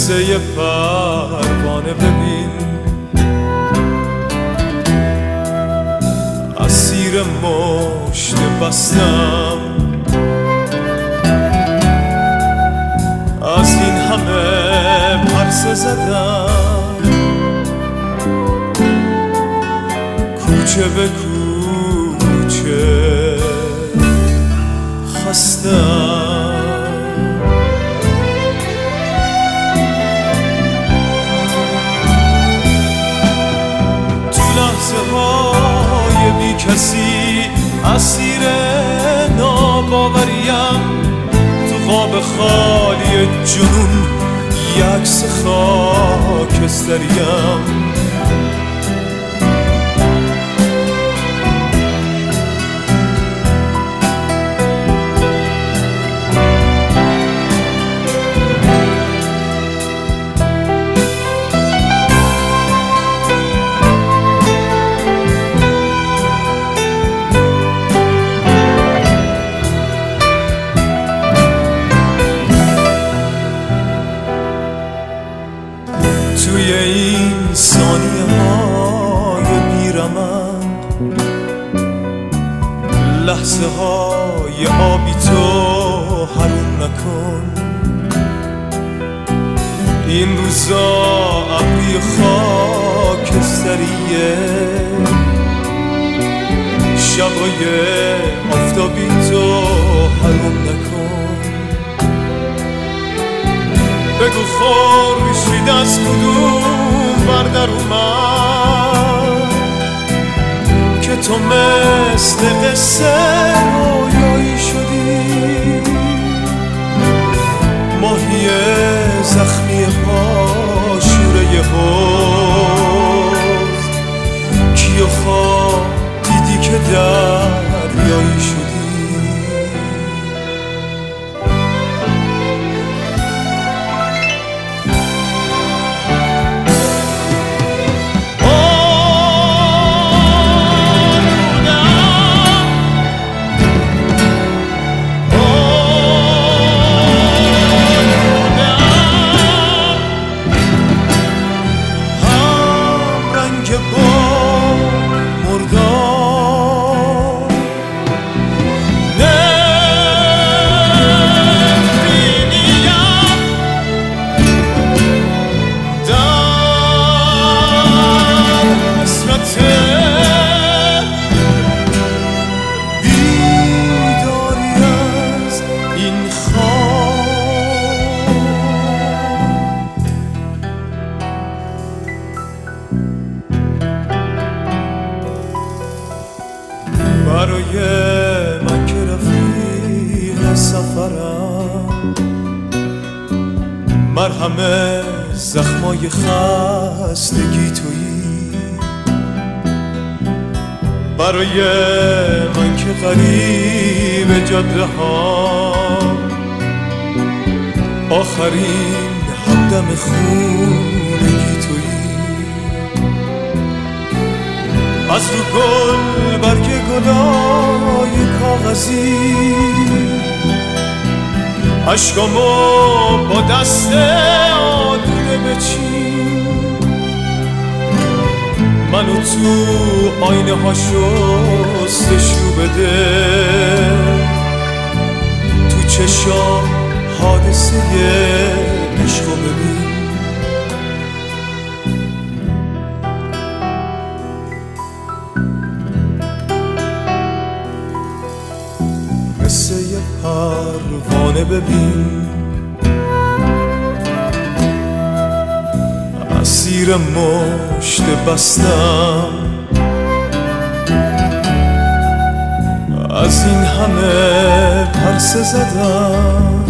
قصه یه پروانه ببین، اسیر مشت بستم، از این همه پرسه زدم، کوچه به کوچه خستم. تو لحظه های بی کسی اسیر ناباوریم، تو خواب خالی جنون یکس خاکستریم. توی این ثانیه های بیرمند، لحظه های آبی تو حروم نکن. این روزا ابری خاکستریه، شبای آفتابی تو حروم نکن. بگو خورشید از کدوم بردر اومد که تو مثل قصه رویایی شدی. ماهی زخمی پاشوره حوض، کیو خواب دیدی که دریایی شدی. برای من که رفیق سفرم، مرهم زخمای خستگی تویی. برای من که غریب جاده ها، آخرین همدم خونگی تویی. از رو گل برگ گلای کاغذی، عشقامو با دست آلوده بچین. منو تو آینه ها شستشو بده، تو چشام حادثه عشقو ببین. قصه یه پروانه ببین، اسیر مشت بستم، از این همه پرسه زدم،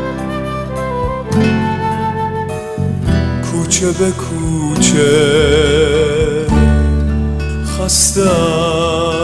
کوچه به کوچه خستم.